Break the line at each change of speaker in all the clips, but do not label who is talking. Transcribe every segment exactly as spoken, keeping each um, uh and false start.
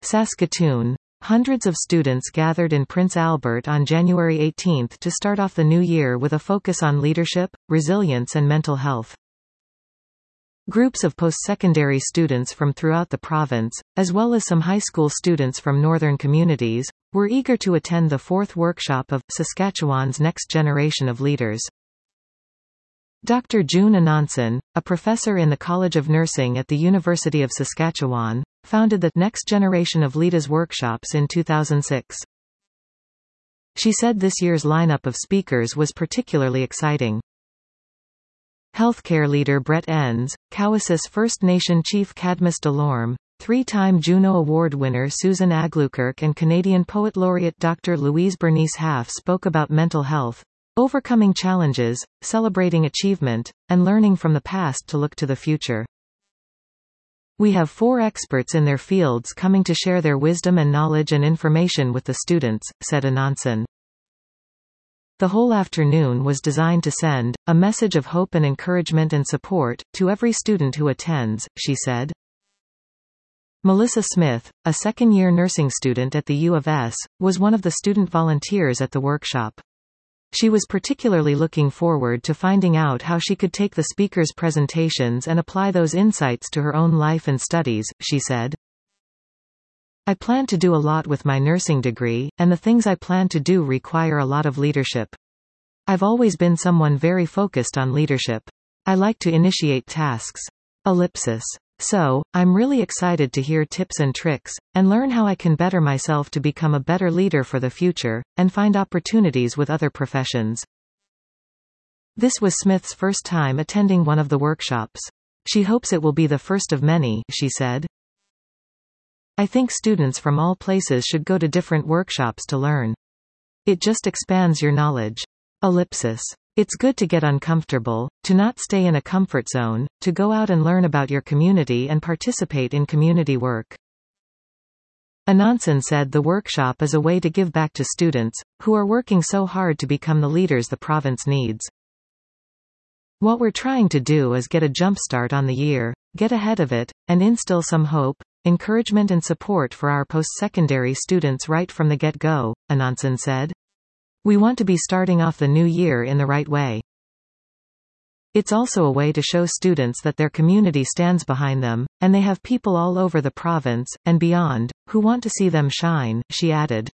Saskatoon. Hundreds of students gathered in Prince Albert on January eighteenth to start off the new year with a focus on leadership, resilience and mental health. Groups of post-secondary students from throughout the province, as well as some high school students from northern communities, were eager to attend the fourth workshop of Saskatchewan's Next Generation of Leaders. Doctor June Ananson, a professor in the College of Nursing at the University of Saskatchewan, founded the Next Generation of Leaders workshops in two thousand six. She said this year's lineup of speakers was particularly exciting. Healthcare leader Brett Enns, Cowessess First Nation Chief Cadmus Delorme, three-time Juno Award winner Susan Aglukirk and Canadian Poet Laureate Doctor Louise Bernice Half spoke about mental health, overcoming challenges, celebrating achievement, and learning from the past to look to the future. We have four experts in their fields coming to share their wisdom and knowledge and information with the students, said Ananson. The whole afternoon was designed to send a message of hope and encouragement and support to every student who attends, she said. Melissa Smith, a second-year nursing student at the U of S, was one of the student volunteers at the workshop. She was particularly looking forward to finding out how she could take the speakers' presentations and apply those insights to her own life and studies, she said. I plan to do a lot with my nursing degree, and the things I plan to do require a lot of leadership. I've always been someone very focused on leadership. I like to initiate tasks. Ellipsis. So, I'm really excited to hear tips and tricks, and learn how I can better myself to become a better leader for the future, and find opportunities with other professions. This was Smith's first time attending one of the workshops. She hopes it will be the first of many, she said. I think students from all places should go to different workshops to learn. It just expands your knowledge. Ellipsis. It's good to get uncomfortable, to not stay in a comfort zone, to go out and learn about your community and participate in community work. Ananson said the workshop is a way to give back to students, who are working so hard to become the leaders the province needs. What we're trying to do is get a jumpstart on the year, get ahead of it, and instill some hope, encouragement and support for our post-secondary students right from the get-go, Ananson said. We want to be starting off the new year in the right way. It's also a way to show students that their community stands behind them, and they have people all over the province, and beyond, who want to see them shine, she added.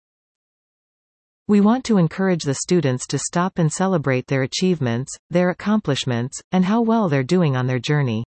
We want to encourage the students to stop and celebrate their achievements, their accomplishments, and how well they're doing on their journey.